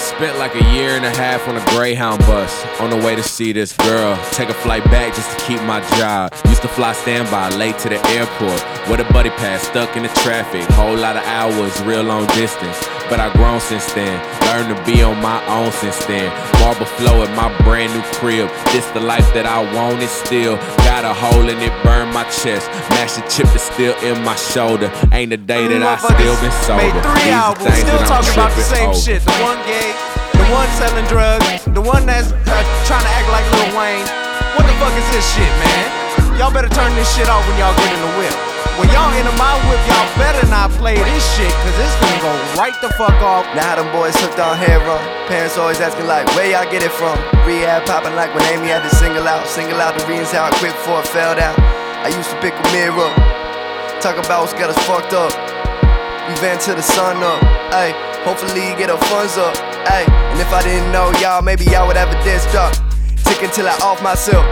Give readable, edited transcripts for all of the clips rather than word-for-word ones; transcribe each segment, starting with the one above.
spent like a year and a half on a Greyhound bus on the way to see this girl. Take a flight back just to keep my job. Used to fly standby late to the airport with a buddy pass stuck in the traffic. Whole lot of hours, real long distance. But I've grown since then, learned to be on my own since then. Marble flow at my brand new crib. This the life that I want, it still got a hole in it, burn my chest. Mash the chip that's still in my shoulder. Ain't a day that I still been sober. Made 3 albums, still talking about the same shit. The one gay, the one selling drugs, the one that's trying to act like Lil Wayne. What the fuck is this shit, man? Y'all better turn this shit off when y'all get in the whip. When y'all enter my whip, y'all better not play this shit, cause it's gonna go right the fuck off. Now how them boys hooked on heroin. Parents always asking like, where y'all get it from? Rehab popping like when Amy had to single out the reasons how quick before it fell down. I used to pick a mirror, talk about what's got us fucked up. We van till the sun up, ayy. Hopefully you get our funds up, ayy. And if I didn't know y'all, maybe y'all would have a disc drop. Tick until I off myself.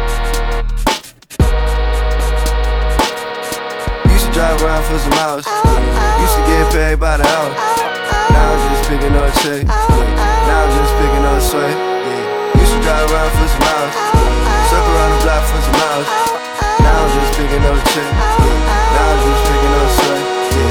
Drive around for some hours. Used to get paid by the hour. Now I'm just picking up a check. Now I'm just picking up a sweat. Used to drive around for some hours. Circle around the block for some hours. Now I'm just picking up a check. Now I'm just picking up a sweat.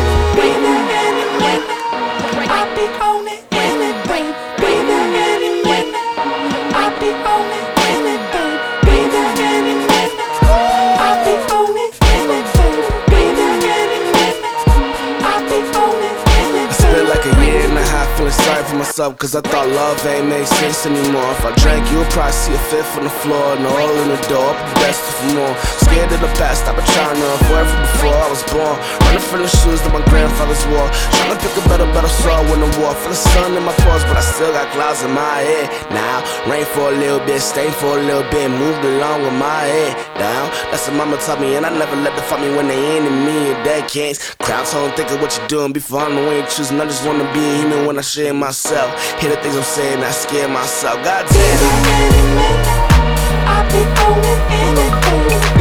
I be on it, anything. Be there any minute. I be on it, anything. Be there any minute. I be on it, anything. Be there any minute. I be on it, anything. I spent like a year and a half feeling sorry for myself, cause I thought love ain't make sense anymore. If I drank, you would probably see a fifth on the floor, and a hole in the door, up the best for more. Scared of the past, I've been trying to avoid from before I was born. Running from the shoes that my grandfathers wore. Trying to pick a better soil when the war. Feel the sun in my pores, but I still got clouds in my head. Now, rain for a little bit, stay for a little bit, moved along with my head down. That's what mama taught me, and I never let them fight me when they ain't in me in decades. Crowds home thinking what you doing before I know when you choosing. I just wanna be a human when I share myself. Hear the things I'm saying, I scare myself. God damn. I be on it, anything.